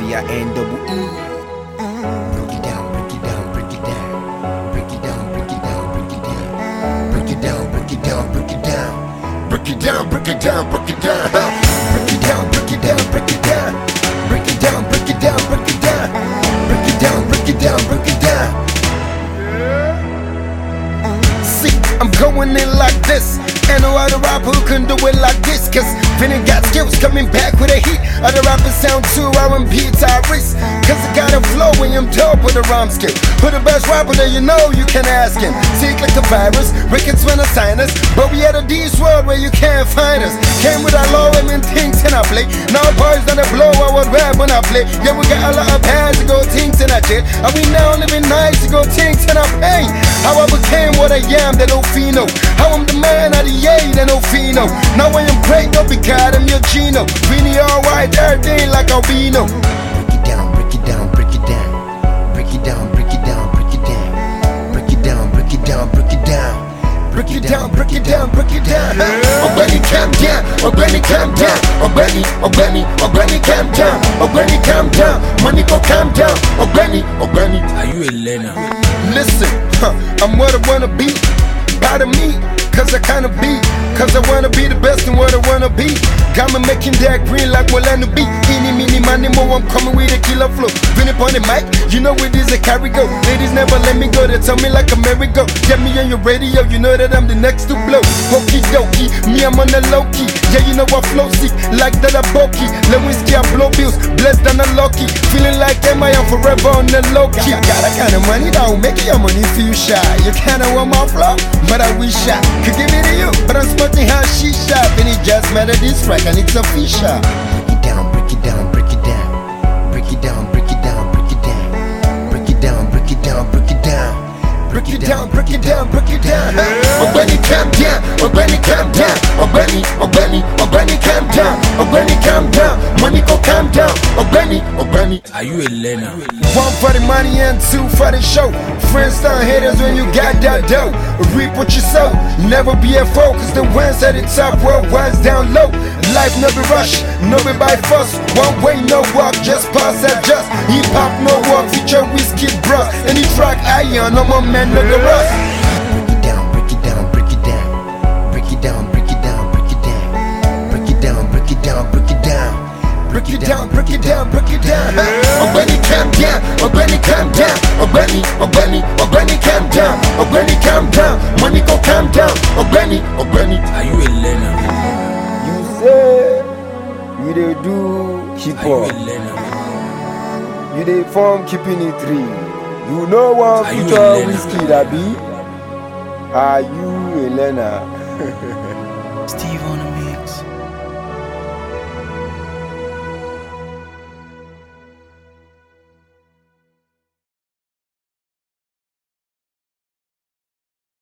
VINEE. Break it down, break it down, break it down. Break it down, break it down, break it down. Break it down, break it down, break it down. Break it down, break it down, break it down. Break it down, break it down, break it down. Break it down, break it down, break it down. Break it down, break it down, break it down. See, I'm going in like this. And no other rapper who can do it like this. Cause Vinny got skills coming back with a heat. Other rappers sound too R&B Tyrese. Cause I got a flow when I'm dope with a rhyme skill. Who the best rapper that you know, you can ask him. Sick like a virus, records when I sign us. But we at a D's world where you can't find us. Came with our low and things and I play. Now boys that blow, I would rap when I play. Yeah, we got a lot of hands to go things and I did. And we now living nice to go things and I pay. How I became what I am, that no fino. How I'm the man of the they no fino. Now when I'm great, don't be caught, I'm your Gino. Vinny all white, everything like albino. Break it down, break it down, break it down. Break it down, break it down, break it down. Break it down, break it down, break it down. Break it down, break it down, break it down. Benny, calm down. Benny, calm down. Benny, calm down. Benny, calm down. Money go calm down. Benny. Are you a learner? Listen, I'm what I wanna be. Proud of me, cause I kinda be. Cause I wanna be the best in what I wanna be. Got me making that green like Molana B. Eeny, meeny, money, more, I'm coming with a killer flow. Been up on the mic, you know it is a carry go. Ladies never let me go, they tell me like a merry-go. Get me on your radio, you know that I'm the next to blow. Hokey dokey, me I'm on the low key. Yeah, you know I flow sick, like that I bokey. Lewinsky, I blow bills, blessed and unlucky. Feeling like MI, I'm forever on the low key. Got that kind of money that will make your money feel shy. You kinda want my flow, but I wish I could give it to you. But I'm smoking how she shot, and it just made a diss track and it's official. Break it down, break it down, break it down. Break it down, break it down, break it down. Break it down, break it down, break it down. Break it down, break it down, break it down. Benny, calm down. Benny, calm down. Benny, calm down. Benny, calm down. Money go calm down. Benny. Are you a learner? One for the money and two for the show. Friends turn haters when you got that dough. Reap what you sow. Never be a foe, cause the ones at the top were ones down low. Life no be rush, no be by force. One way, no walk, just pass adjust. Hip hop, no walk, feature whiskey bros. Any track I on, no more man, no the rust. Break it down, break it down, break it down. Break it down, break it down, break it down. Break it down, break it down, break it down. Break it down, break it down, break it down. Benny, calm down. Benny, calm down. Benny, calm down. Benny, calm down. Money go calm down. Benny. Are you a learner? You say you dey do hip Are you hop. a learner? You dey form keeping it real. You know one Are you a future learner? whiskey that be? Are you a learner?